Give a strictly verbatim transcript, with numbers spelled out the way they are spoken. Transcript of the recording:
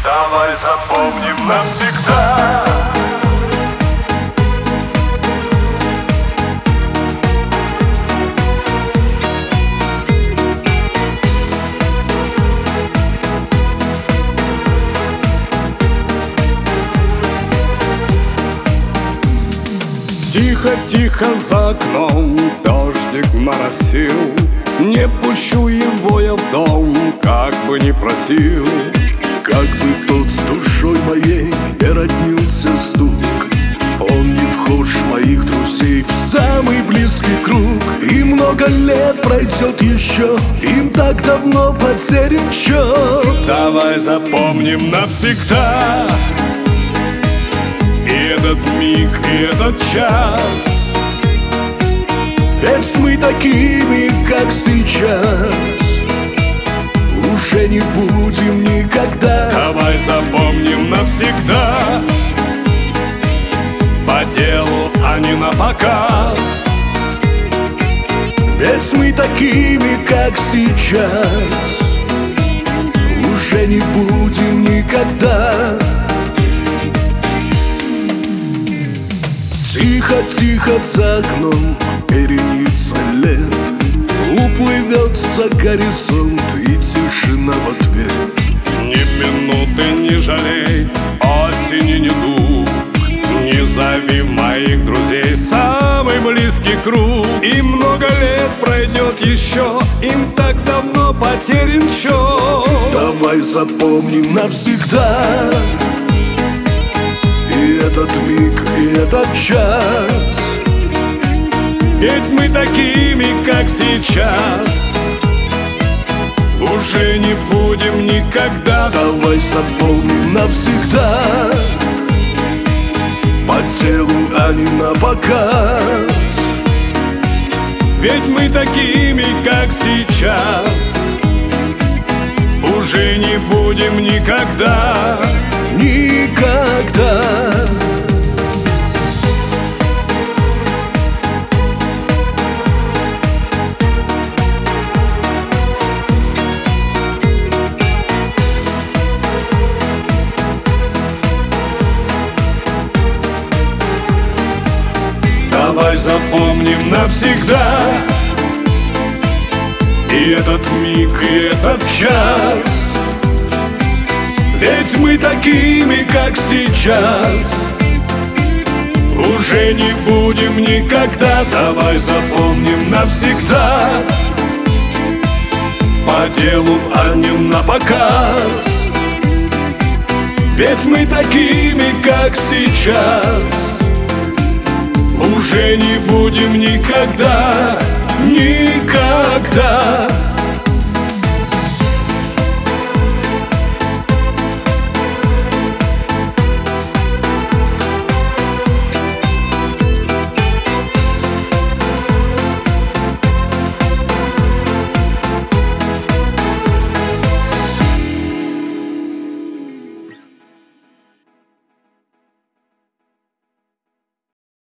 Давай запомним навсегда. Тихо-тихо за окном дождик моросил. Не пущу его я в дом, как бы ни просил. Как бы тот с душой моей не роднился стук, он не вхож моих друзей в самый близкий круг. И много лет пройдет еще, им так давно потерян счет. Давай запомним навсегда и этот миг, и этот час. Ведь мы такими, как сейчас, уже не будем никогда. Давай запомним навсегда, по делу, а не на показ. Ведь мы такими, как сейчас, уже не будем никогда. Тихо-тихо за окном перенится лет, уплывет за горизонт и тишина в ответ. Ни минуты не жалей, осени недуг. Не зови моих друзей самый близкий круг. И много лет пройдет еще, им так давно потерян счет. Давай запомним навсегда и этот миг, и этот час. Ведь мы такими, как сейчас, уже не будем никогда. Давай запомним навсегда, по делу, а не на показ. Ведь мы такими, как сейчас, уже не будем никогда. Никогда. Давай запомним навсегда и этот миг, и этот час. Ведь мы такими, как сейчас, уже не будем никогда. Давай запомним навсегда, по делу, а не на показ. Ведь мы такими, как сейчас, уже не будем никогда, никогда.